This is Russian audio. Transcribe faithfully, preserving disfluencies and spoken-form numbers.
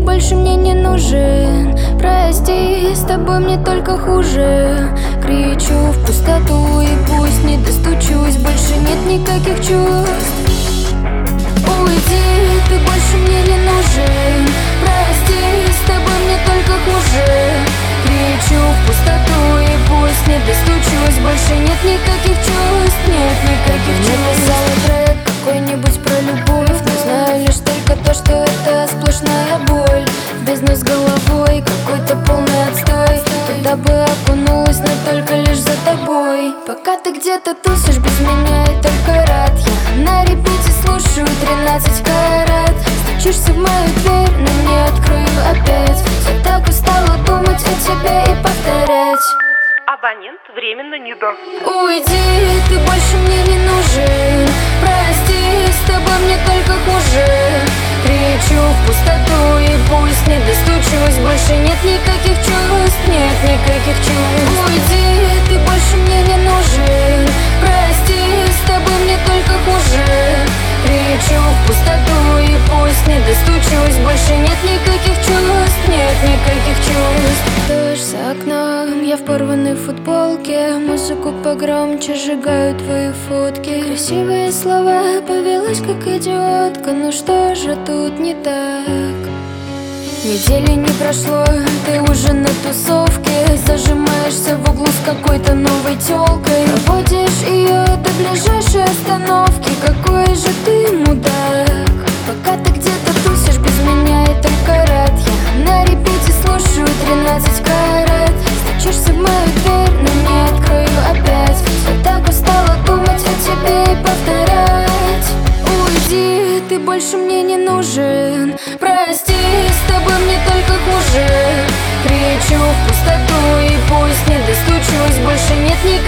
больше мне не нужен. Прости, с тобой мне только хуже. Кричу в пустоту и пусть не достучусь. Больше нет никаких чувств. Уйди, ты больше мне не нужен. Прости, с тобой мне только хуже. Кричу в пустоту и пусть не достучусь. Больше нет никаких чувств, нет никаких чувств. Написала трек какой-нибудь про любовь, но знаю лишь только то, что это сплошная боль. В бездну с головой, какой-то полный отстой. Туда бы окунулась, но только лишь за тобой. Пока ты где-то тусишь без меня, я только рад. Я на репите слушаю тринадцать карат. Стучишься в мою дверь, но не открою опять. Я так устала думать о тебе и повторять. Абонент временно не даст. Уйди, ты больше мне не нужен. Прости, с тобой мне только хуже. Кричу в пустоту и пусть не достучусь. Больше нет никаких чувств, нет никаких чувств. Уйди, ты больше мне не нужен. Прости, с тобой мне только хуже. Кричу в пустоту и пусть не достучусь. Больше нет никаких чувств, нет никаких чувств. Дождь за окном, я в порванной футболке. Музыку погромче, сжигаю твои фотки. Красивые слова, повелась как идиотка. Ну что же тут не так? Недели не прошло, ты уже на тусовке. Зажимаешься в углу с какой-то новой тёлкой. Проводишь ее до ближайшей остановки. Какой же ты мудак. Пока ты где-то тусишь без меня, я только рад. Я на репите слушаю тринадцать карат. Стучишься в мою дверь, но не открою опять. Я так устала думать о тебе и повторять. Уйди, ты больше мне не нужен. Прости, с тобой мне только хуже. Кричу в пустоту и пусть не достучусь. Больше нет никаких